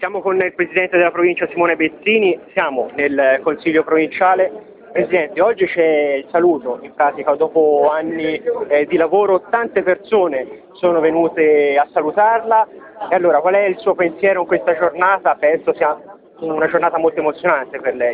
Siamo con il Presidente della Provincia Simone Bezzini, siamo nel Consiglio Provinciale. Presidente, oggi c'è il saluto, in pratica dopo anni di lavoro tante persone sono venute a salutarla. E allora qual è il suo pensiero in questa giornata? Penso sia una giornata molto emozionante per lei.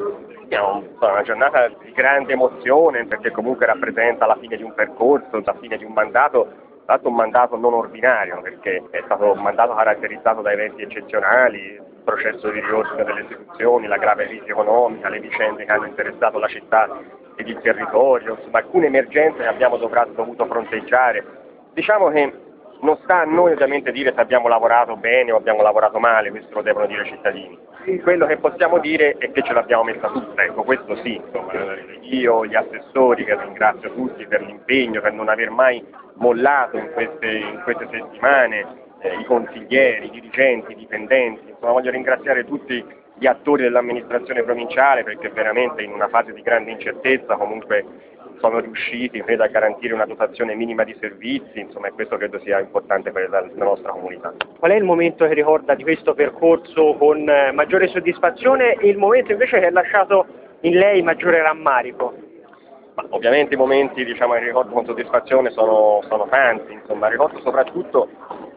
È una giornata di grande emozione perché comunque rappresenta la fine di un percorso, la fine di un mandato, tra l'altro un mandato non ordinario perché è stato un mandato caratterizzato da eventi eccezionali, il processo di riordino delle istituzioni, la grave crisi economica, le vicende che hanno interessato la città ed il territorio, insomma alcune emergenze che abbiamo dovuto fronteggiare. Diciamo che non sta a noi ovviamente dire se abbiamo lavorato bene o abbiamo lavorato male, questo lo devono dire i cittadini. Quello che possiamo dire è che ce l'abbiamo messa tutta, ecco, questo sì, insomma, io, gli assessori, che ringrazio tutti per l'impegno, per non aver mai mollato in queste settimane, i consiglieri, i dirigenti, i dipendenti, insomma voglio ringraziare tutti gli attori dell'amministrazione provinciale perché veramente in una fase di grande incertezza comunque sono riusciti, credo, a garantire una dotazione minima di servizi, insomma, e questo credo sia importante per la nostra comunità. Qual è il momento che ricorda di questo percorso con maggiore soddisfazione e il momento invece che ha lasciato in lei maggiore rammarico? Ma ovviamente i momenti, diciamo, che ricordo con soddisfazione sono tanti, insomma, ricordo soprattutto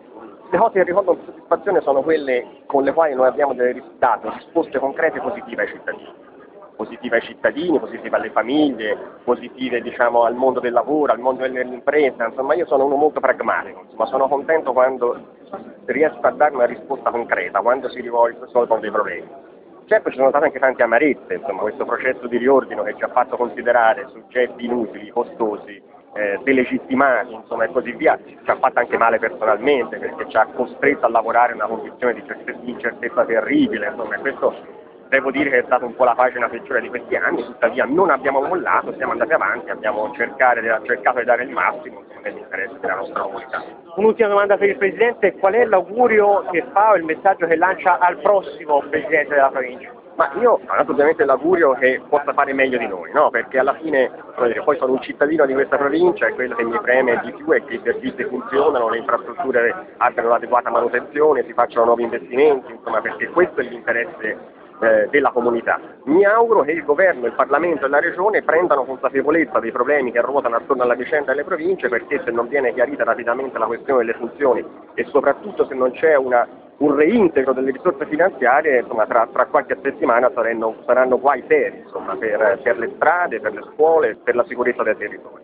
le cose che ricordo con soddisfazione sono quelle con le quali noi abbiamo dato risposte concrete positive ai cittadini. Positive ai cittadini, positive alle famiglie, positive diciamo al mondo del lavoro, al mondo dell'impresa, insomma io sono uno molto pragmatico, insomma sono contento quando riesco a dare una risposta concreta, quando si risolvono dei problemi. Certo ci sono state anche tante amarezze, insomma questo processo di riordino che ci ha fatto considerare soggetti inutili, costosi, delegittimati, insomma e così via, ci ha fatto anche male personalmente perché ci ha costretto a lavorare in una condizione di incertezza terribile, insomma e questo devo dire che è stata un po' la pagina peggiore di questi anni, tuttavia non abbiamo mollato, siamo andati avanti, abbiamo cercato di dare il massimo nell'interesse della nostra comunità. Un'ultima domanda per il Presidente, qual è l'augurio che fa o il messaggio che lancia al prossimo Presidente della Provincia? Ma io ho dato ovviamente l'augurio che possa fare meglio di noi, no? Perché alla fine poi sono un cittadino di questa provincia e quello che mi preme di più è che i servizi funzionano, le infrastrutture abbiano l'adeguata manutenzione, si facciano nuovi investimenti, insomma perché questo è l'interesse della comunità. Mi auguro che il governo, il Parlamento e la Regione prendano consapevolezza dei problemi che ruotano attorno alla vicenda delle province perché se non viene chiarita rapidamente la questione delle funzioni e soprattutto se non c'è un reintegro delle risorse finanziarie, insomma, tra qualche settimana saranno guai seri insomma, per le strade, per le scuole, per la sicurezza del territorio.